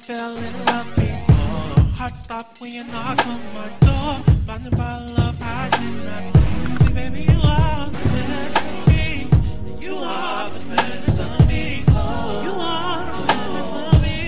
fell in love before. Heart stopped when you knock on my door. Blinded by love I did not see. See, baby, you are the best of me. You are the best of me. You are the best of me.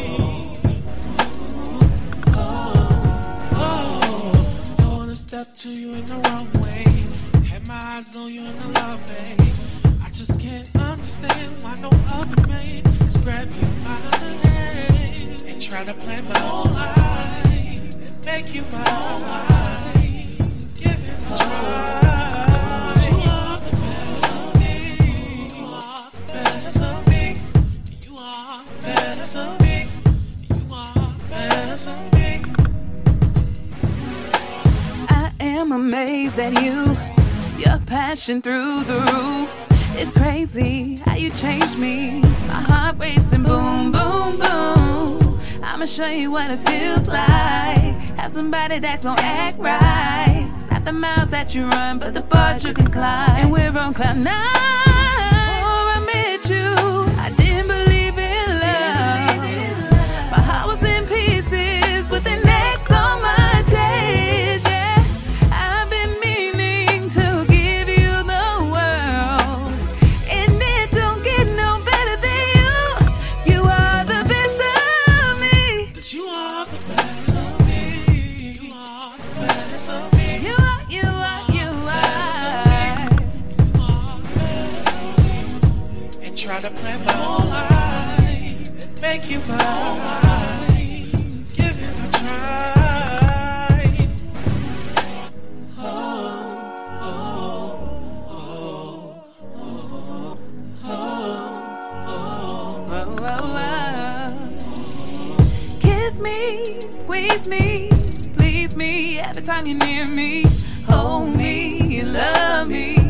Don't wanna step to you in the wrong way. Had my eyes on you in the love, babe. I just can't understand why no other man has grabbed you by the hand and try to plan my whole life and make you my whole life. So give it a try. 'Cause you are the best of me. You are the best of me. You are the best of me. You are the best of me. I am amazed at you. Your passion through the roof. It's crazy how you changed me. My heart racing, boom, boom, boom. I'ma show you what it feels like. Have somebody that gon' act right. It's not the miles that you run, but the bars you can climb. And we're on cloud nine. Before I met you, I didn't believe in love. My heart was in pieces with an X on my chest. Yeah, I've been meaning to give you the world, and it don't get no better than you. You are the best of me. 'Cause you are the best of me. You are the best of me. You are, you are, you Best of are. me. You are the best of me. And try to plan my whole life and make you my whole life. So give it a try. Oh, oh, oh, oh, oh, Whoa, whoa, whoa. Kiss me, squeeze me, please me every time you're near me. Hold me, love me.